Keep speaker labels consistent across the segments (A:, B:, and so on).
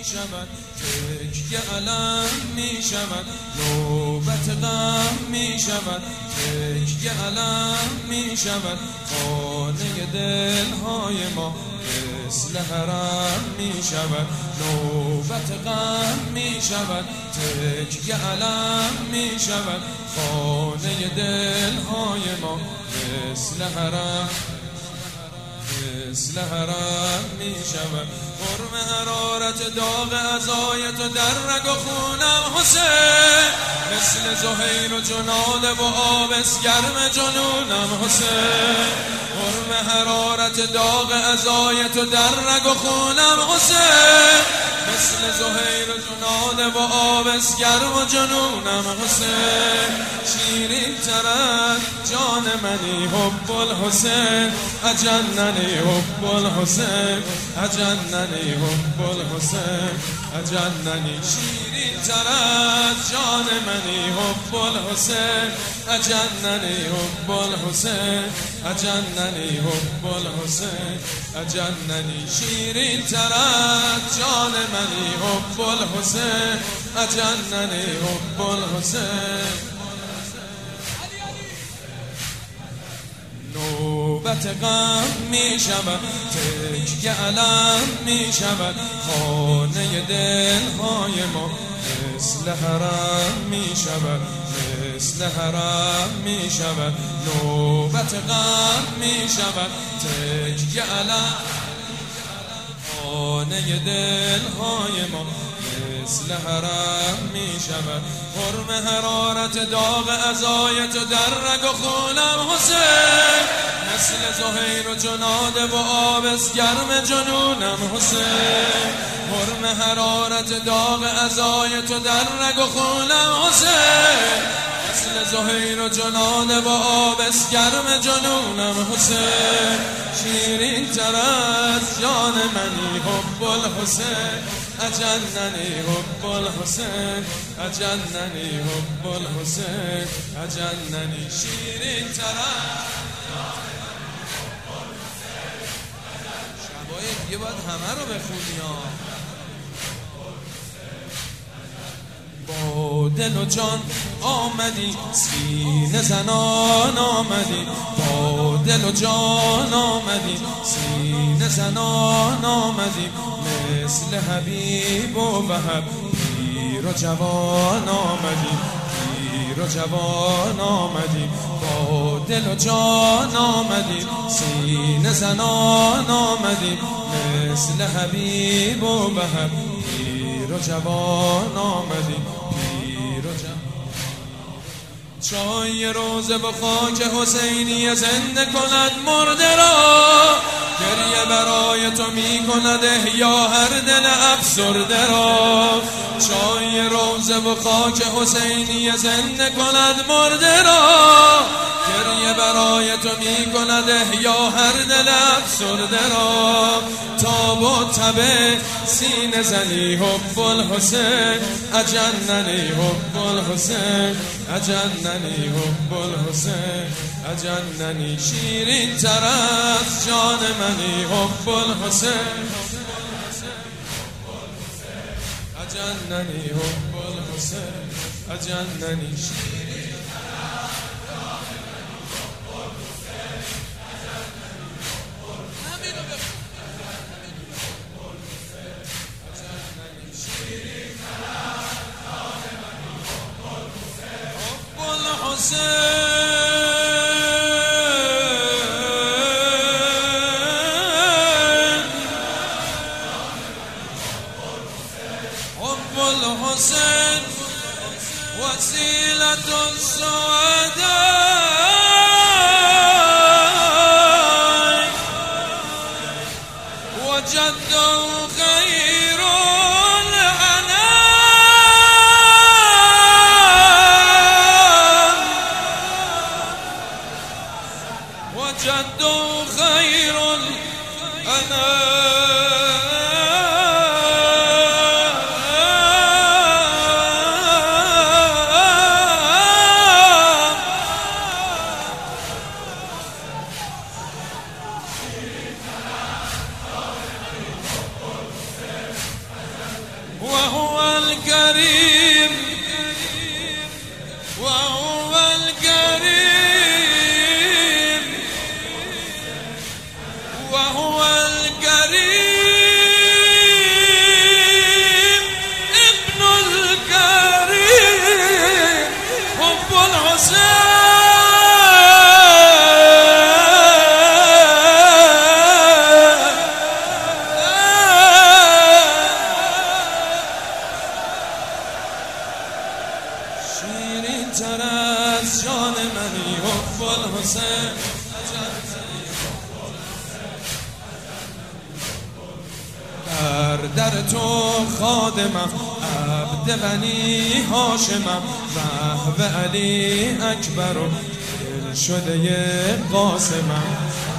A: می شود، تکیه علم می شود، نوبت غم می شود، تکیه علم می شود، خانه دلهای ما مثل حرم می شود، نوبت غم می شود، تکیه علم می شود، خانه دلهای ما مثل حرم می شود. قرم حرارت داغ عزای تو در رگ و خونم حسین، مثل زهیر و جناده و آبس گرم جنونم حسین، قرم حرارت داغ عزای تو در رگ و خونم حسین، مثل زهیر و جناده و آبس گرم و جنونم حسین، شیرین ترک جان منی حب الحسین، اجننی حب الحسین، اجننی حب الحسین، اجننی شیرین ترک جان منی حب الحسین، اجننی حب الحسین، اجننی حب الحسین، اجننی شیرین ترک جان منی حب الحسین، اجننی حب الحسین. نوبت غم می شود، تکیه علم می شود، خانه دلهای ما مثل حرم می شود، مثل حرم می شود، نوبت غم می شود، تکیه علم خانه دلهای ما مثل حرم می شود. قرم حرارت داغ عزای تو در رگ و خونم حسین، مثل زهیر و جناده و آبس گرم جنونم حسین، قرم حرارت داغ عزای تو در رگ و خونم حسین، مثل زهیر و جناده و آبس گرم جنونم حسین، شیرین تر از جان منی حب الحسین، اجننی حب الحسین، اجننی حب الحسین، اجننی شیرین تر از شبای دیگه باید همه رو بخونی ها. با دل و جان آمدی سینه زنان آمدی، با دل و جان آمدی سینه زنان آمدی، مثل حبیب و وهب پیر و جوان آمدی، پیر و جوان آمدی، با دل و جان آمدی سینه زنان آمدی، مثل حبیب و وهب پیر و جوان آمدی، پیر و جوان. چای روزه به خاک حسینی زنده کند مرده را، گریه برای تو می کند احیا هر دل افسرده را، چای روزه به خاک حسینی زنده کند مرده را، گریه برای تو می کند احیا هر دل افسرده را، تاب و تب سینه زنی حب الحسین، اجننی حب الحسین، اجننی حب الحسین، اجننی شیرین تر از جان منی حب الحسین، اجننی حب الحسین، اجننی شیرین حب الحسين وسيلة السعداء وجد خير الأنام وجد خير الأنام الحسین در تو خادمم عبد بنی هاشمم وهو علی اکبر و دل شده قاسمم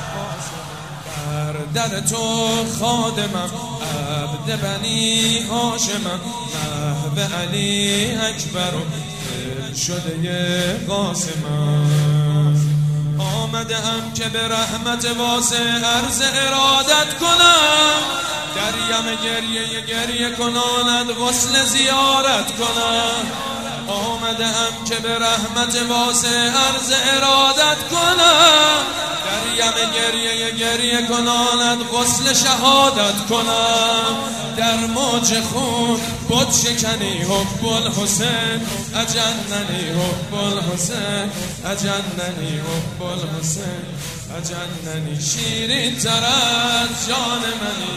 A: در تو خادمم عبد بنی هاشمم وهو علی اکبر و دل شده قاسمم آمدم که به رحمت واسع عرض ارادت کنم دریم گریه کناند غسل زیارت کنم آمدم که به رحمت واسع عرض ارادت کنم دریم گریه کناند غسل شهادت کنم در موج خون بت شکنی حب الحسین اجننی حب الحسین اجننی حب الحسین اجننی شیرین تر از جان منی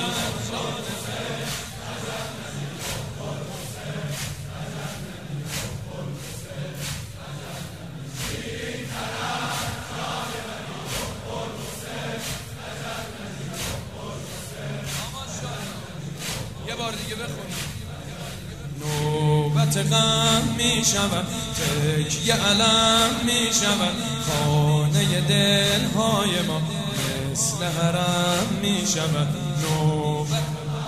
A: یه بار دیگه بخونی نوبت غم می شود تکیه علم می شود خانه دلهای ما مثل حرم می شود نوبت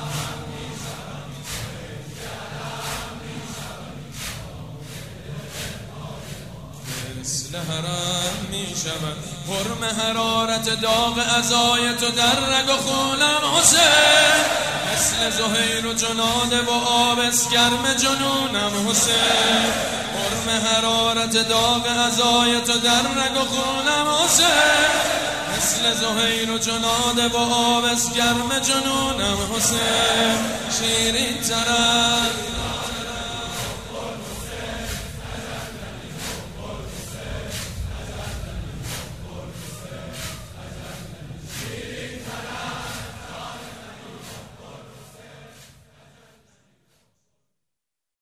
A: مثل حرم می شود حرم حرارت داغ عزای تو در رگ و خونم حسین مثل زهیر و جناده و آبس گرم جنونم حسین حرم حرارت داغ عزای تو در رگ و خونم حسین مثل زهیر و جناده و آبس گرم جنونم حسین شیرین تر